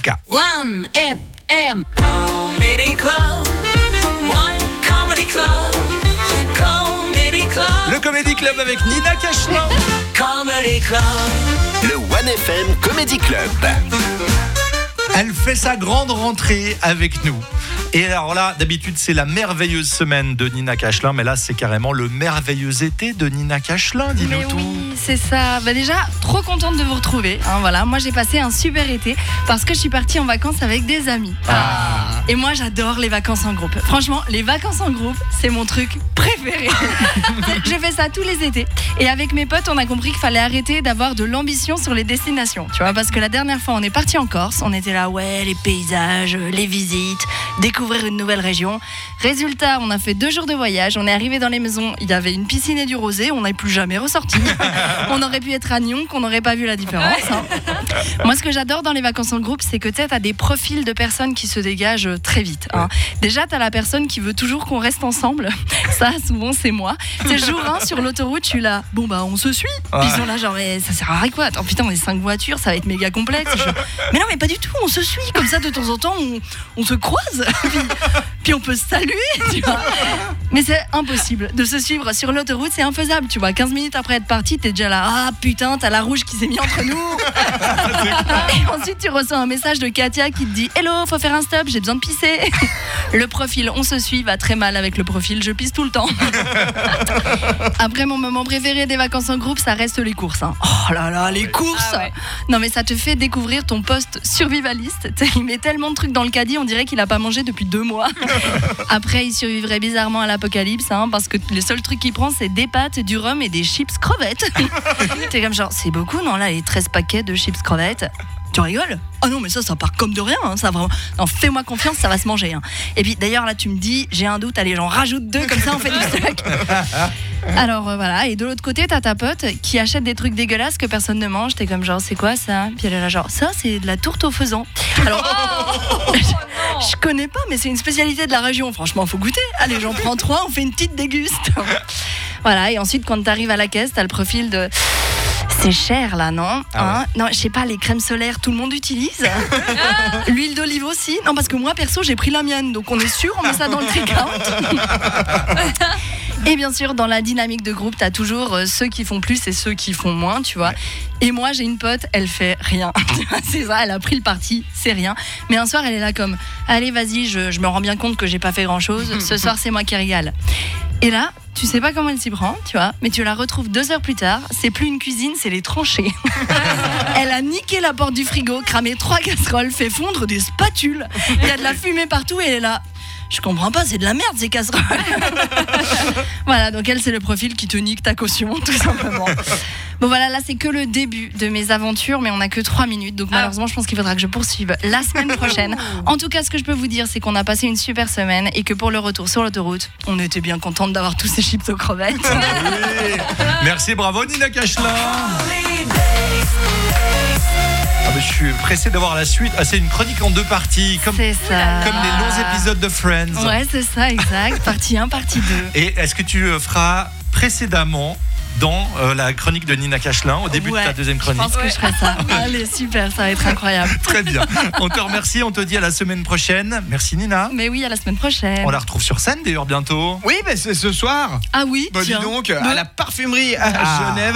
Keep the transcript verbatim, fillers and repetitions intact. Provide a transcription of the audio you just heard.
cas. One F M Comedy Club. One Comedy Club. Comedy Club. Le Comedy Club avec Nina Cachelin. Comedy Club. Le One F M Comedy Club. Elle fait sa grande rentrée avec nous. Et alors là, d'habitude, c'est la merveilleuse semaine de Nina Cachelin, mais là, c'est carrément le merveilleux été de Nina Cachelin. Dis-nous Mais tout. oui, c'est ça. Bah déjà, trop contente de vous retrouver. Hein, voilà, moi j'ai passé un super été parce que je suis partie en vacances avec des amis. Ah. Et moi, j'adore les vacances en groupe. Franchement, les vacances en groupe, c'est mon truc préféré. Je fais ça tous les étés. Et avec mes potes, on a compris qu'il fallait arrêter d'avoir de l'ambition sur les destinations. Tu vois, parce que la dernière fois, on est parti en Corse. On était là, ouais, les paysages, les visites, découvrir une nouvelle région. Résultat, on a fait deux jours de voyage. On est arrivé dans les maisons. Il y avait une piscine et du rosé. On n'est plus jamais ressorti. On aurait pu être à Nyon, qu'on n'aurait pas vu la différence. Hein. Moi, ce que j'adore dans les vacances en groupe, c'est que tu as des profils de personnes qui se dégagent très vite. Hein. Déjà, tu as la personne qui veut toujours qu'on reste ensemble. Ça, souvent, c'est moi. C'est jour un sur l'autoroute, je suis là. Bon, bah, on se suit. Ouais. Puis ils sont là, genre, mais ça sert à rien quoi. Attends, putain, on est cinq voitures, ça va être méga complexe. Je... Mais non, mais pas du tout, on se suit. Comme ça, de temps en temps, on, on se croise. Puis, puis on peut se saluer, tu vois. Mais c'est impossible de se suivre sur l'autoroute, c'est infaisable, tu vois. quinze minutes après être parti, t'es déjà là. Ah putain, t'as la rouge qui s'est mise entre nous. Et ensuite, tu reçois un message de Katia qui te dit hello, faut faire un stop, j'ai besoin de pisser. Le profil, on se suit, va très mal avec le profil, je pisse tout le temps. Après, mon moment préféré des vacances en groupe, ça reste les courses. Hein. Oh là là, les courses. Ah ouais. Non, mais ça te fait découvrir ton poste survivaliste. T'sais, il met tellement de trucs dans le caddie, on dirait qu'il a pas mangé depuis deux mois. Après, il survivrait bizarrement à l'apocalypse, hein, parce que les seuls trucs qu'il prend, c'est des pâtes, du rhum et des chips crevettes. T'es comme genre, c'est beaucoup, non, là, les treize paquets de chips crevettes. Tu rigoles ? Ah non, mais ça, ça part comme de rien. Hein, ça vraiment... Non, fais-moi confiance, ça va se manger. Hein. Et puis, d'ailleurs, là, tu me dis, j'ai un doute, allez, j'en rajoute deux, comme ça, on fait du stock. Alors, euh, voilà. Et de l'autre côté, t'as ta pote qui achète des trucs dégueulasses que personne ne mange. T'es comme genre, c'est quoi ça ? Puis elle est là, genre, ça, c'est de la tourte au faisan. Alors, Oh, je, je connais pas, mais c'est une spécialité de la région. Franchement, faut goûter. Allez, j'en prends trois, on fait une petite déguste. Voilà. Et ensuite, quand t'arrives à la caisse, t'as le profil de. C'est cher là, non Ah hein Non, je sais pas, les crèmes solaires, tout le monde utilise. L'huile d'olive aussi. Non, parce que moi, perso, j'ai pris la mienne, donc on est sûr, on met ça dans le checkout. Et bien sûr, dans la dynamique de groupe, t'as toujours euh, ceux qui font plus et ceux qui font moins, tu vois. Et moi, j'ai une pote, elle fait rien. C'est ça, elle a pris le parti, c'est rien. Mais un soir, elle est là comme, allez, vas-y, je, je me rends bien compte que j'ai pas fait grand-chose. Ce soir, c'est moi qui régale. Et là, tu sais pas comment elle s'y prend, tu vois, mais tu la retrouves deux heures plus tard, c'est plus une cuisine, c'est les tranchées. Elle a niqué la porte du frigo, cramé trois casseroles, fait fondre des spatules. Il y a de la fumée partout et elle est là. Je comprends pas, c'est de la merde ces casseroles. Voilà, donc elle, c'est le profil qui te nique ta caution, tout simplement. Bon voilà, là c'est que le début de mes aventures, mais on n'a que trois minutes, donc malheureusement je pense qu'il faudra que je poursuive la semaine prochaine. En tout cas, ce que je peux vous dire, c'est qu'on a passé une super semaine et que pour le retour sur l'autoroute, on était bien contente d'avoir tous ces chips aux crevettes. Oui. Merci, bravo Nina Cachelin. Ah, mais je suis pressé d'avoir la suite. Ah, c'est une chronique en deux parties, comme, C'est ça. comme les longs épisodes de Friends. Ouais, c'est ça, exact. Partie un, partie deux. Et est-ce que tu euh, feras précédemment dans euh, la chronique de Nina Cachelin, au début Ouais, de ta deuxième Je chronique? pense que je ferai ça. Allez, super, ça va être incroyable. Très bien. On te remercie, on te dit à la semaine prochaine. Merci Nina. Mais oui, à la semaine prochaine. On la retrouve sur scène d'ailleurs bientôt. Oui, mais c'est ce soir. Ah oui, Bah dis tiens. donc, à la parfumerie à Genève.